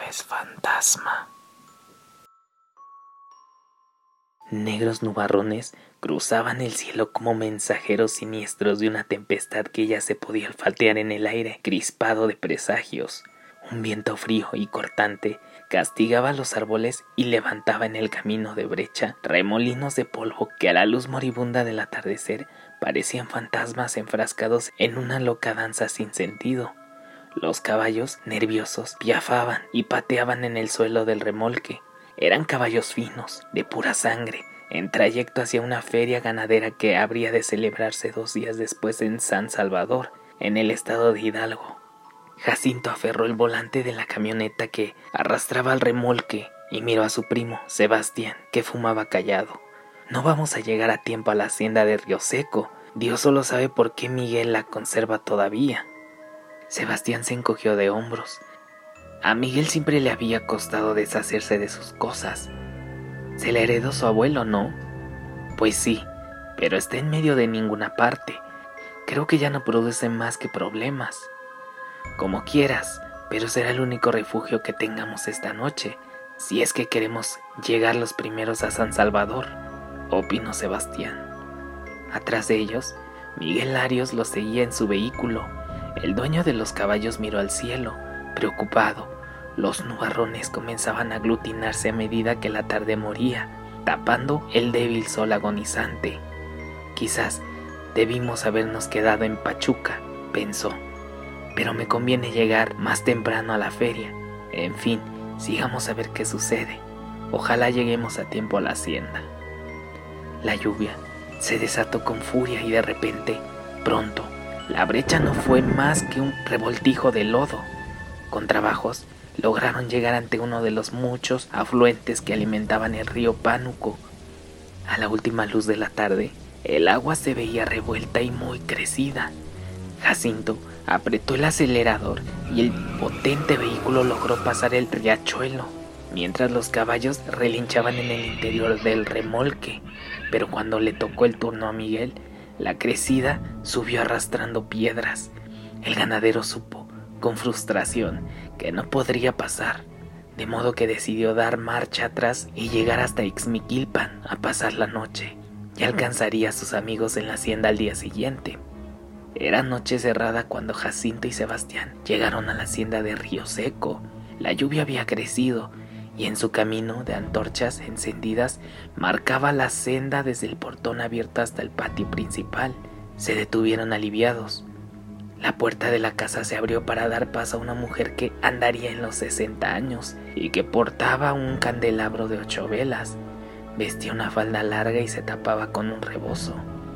es fantasma. Negros nubarrones cruzaban el cielo como mensajeros siniestros de una tempestad que ya se podía olfatear en el aire, crispado de presagios. Un viento frío y cortante castigaba los árboles y levantaba en el camino de brecha remolinos de polvo que a la luz moribunda del atardecer parecían fantasmas enfrascados en una loca danza sin sentido. Los caballos, nerviosos, piafaban y pateaban en el suelo del remolque. Eran caballos finos, de pura sangre, en trayecto hacia una feria ganadera que habría de celebrarse 2 días después en San Salvador, en el estado de Hidalgo. Jacinto aferró el volante de la camioneta que arrastraba al remolque y miró a su primo, Sebastián, que fumaba callado. No vamos a llegar a tiempo a la hacienda de Río Seco. Dios solo sabe por qué Miguel la conserva todavía. Sebastián se encogió de hombros. A Miguel siempre le había costado deshacerse de sus cosas. Se le heredó su abuelo, ¿no? Pues sí, pero está en medio de ninguna parte. Creo que ya no produce más que problemas. Como quieras, pero será el único refugio que tengamos esta noche, si es que queremos llegar los primeros a San Salvador, opinó Sebastián. Atrás de ellos, Miguel Larios los seguía en su vehículo. El dueño de los caballos miró al cielo, preocupado. Los nubarrones comenzaban a aglutinarse a medida que la tarde moría, tapando el débil sol agonizante. Quizás debimos habernos quedado en Pachuca, pensó, pero me conviene llegar más temprano a la feria. En fin, sigamos a ver qué sucede. Ojalá lleguemos a tiempo a la hacienda. La lluvia se desató con furia y de repente, pronto, la brecha no fue más que un revoltijo de lodo. Con trabajos, lograron llegar ante uno de los muchos afluentes que alimentaban el río Pánuco. A la última luz de la tarde, el agua se veía revuelta y muy crecida. Jacinto apretó el acelerador y el potente vehículo logró pasar el riachuelo, mientras los caballos relinchaban en el interior del remolque. Pero cuando le tocó el turno a Miguel, la crecida subió arrastrando piedras. El ganadero supo, con frustración, que no podría pasar, de modo que decidió dar marcha atrás y llegar hasta Ixmiquilpan a pasar la noche. Ya alcanzaría a sus amigos en la hacienda al día siguiente. Era noche cerrada cuando Jacinto y Sebastián llegaron a la hacienda de Río Seco. La lluvia había crecido y en su camino de antorchas encendidas marcaba la senda desde el portón abierto hasta el patio principal. Se detuvieron aliviados. La puerta de la casa se abrió para dar paso a una mujer que andaría en los 60 años y que portaba un candelabro de 8 velas. Vestía una falda larga y se tapaba con un rebozo.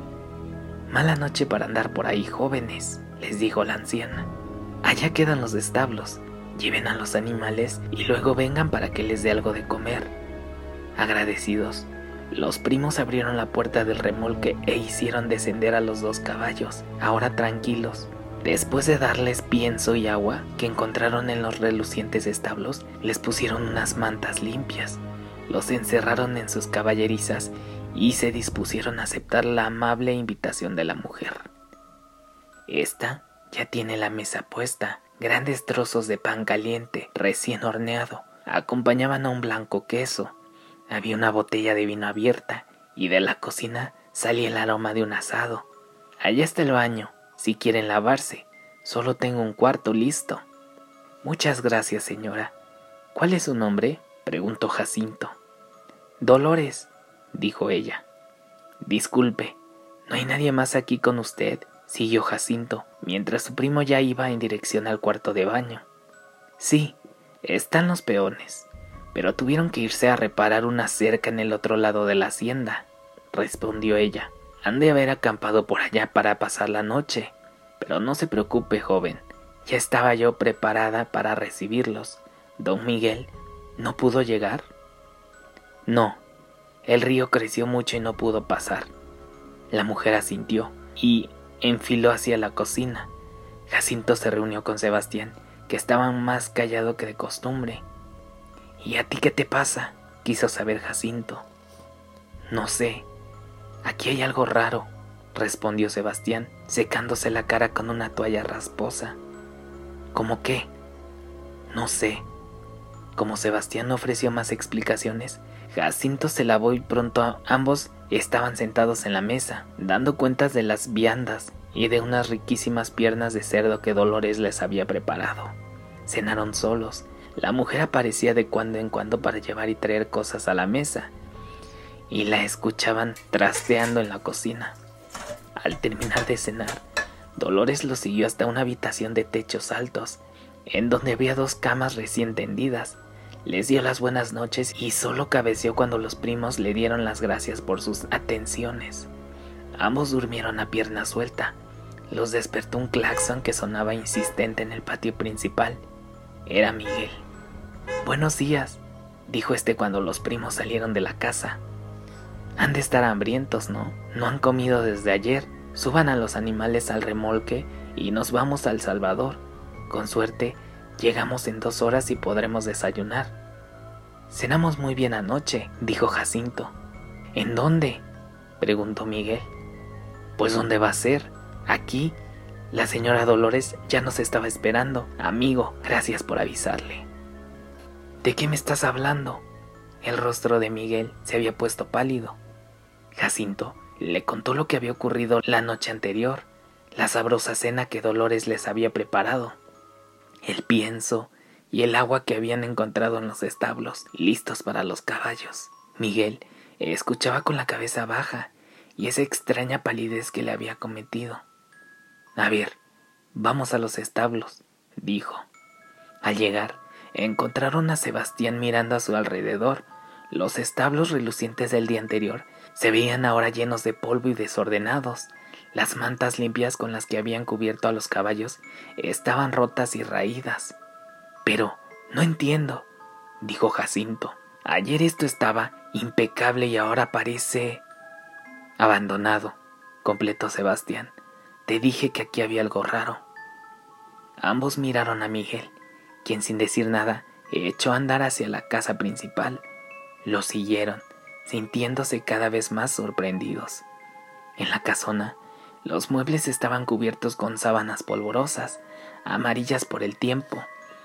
«Mala noche para andar por ahí, jóvenes», les dijo la anciana. «Allá quedan los establos. Lleven a los animales y luego vengan para que les dé algo de comer». Agradecidos, los primos abrieron la puerta del remolque e hicieron descender a los 2 caballos, ahora tranquilos. Después de darles pienso y agua que encontraron en los relucientes establos, les pusieron unas mantas limpias, los encerraron en sus caballerizas y se dispusieron a aceptar la amable invitación de la mujer. Esta ya tiene la mesa puesta. Grandes trozos de pan caliente, recién horneado, acompañaban a un blanco queso. Había una botella de vino abierta y de la cocina salía el aroma de un asado. Allá está el baño, si quieren lavarse. Solo tengo un cuarto listo. Muchas gracias, señora. ¿Cuál es su nombre?, preguntó Jacinto. Dolores, dijo ella. Disculpe, ¿no hay nadie más aquí con usted?, siguió Jacinto, mientras su primo ya iba en dirección al cuarto de baño. Sí, están los peones, pero tuvieron que irse a reparar una cerca en el otro lado de la hacienda, respondió ella. Han de haber acampado por allá para pasar la noche, pero no se preocupe, joven, ya estaba yo preparada para recibirlos. ¿Don Miguel no pudo llegar? No, el río creció mucho y no pudo pasar. La mujer asintió y enfiló hacia la cocina. Jacinto se reunió con Sebastián, que estaba más callado que de costumbre. ¿Y a ti qué te pasa?, quiso saber Jacinto. No sé, aquí hay algo raro, respondió Sebastián, secándose la cara con una toalla rasposa. ¿Cómo qué? No sé. Como Sebastián no ofreció más explicaciones, Jacinto se lavó y pronto ambos estaban sentados en la mesa, dando cuentas de las viandas y de unas riquísimas piernas de cerdo que Dolores les había preparado. Cenaron solos. La mujer aparecía de cuando en cuando para llevar y traer cosas a la mesa, y la escuchaban trasteando en la cocina. Al terminar de cenar, Dolores los siguió hasta una habitación de techos altos, en donde había 2 camas recién tendidas. Les dio las buenas noches y solo cabeceó cuando los primos le dieron las gracias por sus atenciones. Ambos durmieron a pierna suelta. Los despertó un claxon que sonaba insistente en el patio principal. Era Miguel. «Buenos días», dijo este cuando los primos salieron de la casa. «Han de estar hambrientos, ¿no? No han comido desde ayer. Suban a los animales al remolque y nos vamos a El Salvador. Con suerte, llegamos en 2 horas y podremos desayunar». «Cenamos muy bien anoche», dijo Jacinto. «¿En dónde?», preguntó Miguel. «Pues ¿dónde va a ser? Aquí. La señora Dolores ya nos estaba esperando. Amigo, gracias por avisarle». «¿De qué me estás hablando?». El rostro de Miguel se había puesto pálido. Jacinto le contó lo que había ocurrido la noche anterior, la sabrosa cena que Dolores les había preparado, el pienso y el agua que habían encontrado en los establos, listos para los caballos. Miguel escuchaba con la cabeza baja y esa extraña palidez que le había cometido. «A ver, vamos a los establos», dijo. Al llegar, encontraron a Sebastián mirando a su alrededor. Los establos relucientes del día anterior se veían ahora llenos de polvo y desordenados. Las mantas limpias con las que habían cubierto a los caballos estaban rotas y raídas. «Pero no entiendo», dijo Jacinto. «Ayer esto estaba impecable y ahora parece...». «Abandonado», completó Sebastián. «Te dije que aquí había algo raro». Ambos miraron a Miguel, quien sin decir nada echó a andar hacia la casa principal. Lo siguieron, sintiéndose cada vez más sorprendidos. En la casona, los muebles estaban cubiertos con sábanas polvorosas, amarillas por el tiempo.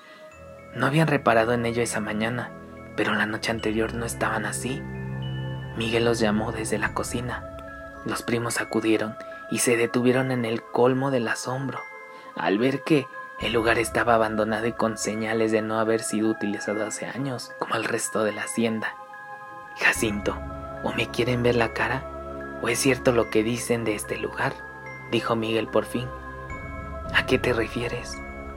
No habían reparado en ello esa mañana, pero la noche anterior no estaban así. Miguel los llamó desde la cocina. Los primos acudieron y se detuvieron en el colmo del asombro, al ver que el lugar estaba abandonado y con señales de no haber sido utilizado hace años, como el resto de la hacienda. «Jacinto, ¿o me quieren ver la cara? ¿O es cierto lo que dicen de este lugar?», dijo Miguel por fin. «¿A qué te refieres?».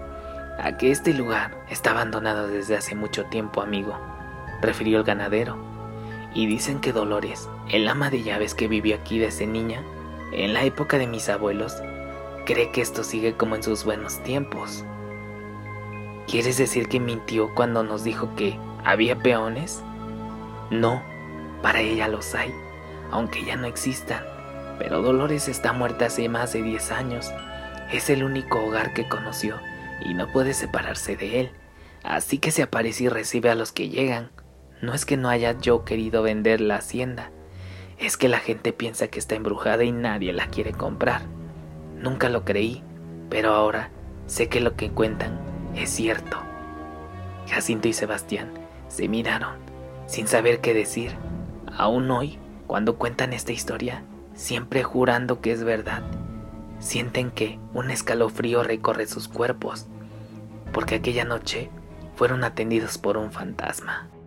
«A que este lugar está abandonado desde hace mucho tiempo, amigo», refirió el ganadero. «Y dicen que Dolores, el ama de llaves que vivió aquí desde niña, en la época de mis abuelos, cree que esto sigue como en sus buenos tiempos». «¿Quieres decir que mintió cuando nos dijo que había peones?». «No, para ella los hay, aunque ya no existan. Pero Dolores está muerta hace más de 10 años. Es el único hogar que conoció y no puede separarse de él. Así que se aparece y recibe a los que llegan. No es que no haya yo querido vender la hacienda. Es que la gente piensa que está embrujada y nadie la quiere comprar. Nunca lo creí, pero ahora sé que lo que cuentan es cierto». Jacinto y Sebastián se miraron, sin saber qué decir. Aún hoy, cuando cuentan esta historia, siempre jurando que es verdad, sienten que un escalofrío recorre sus cuerpos, porque aquella noche fueron atendidos por un fantasma.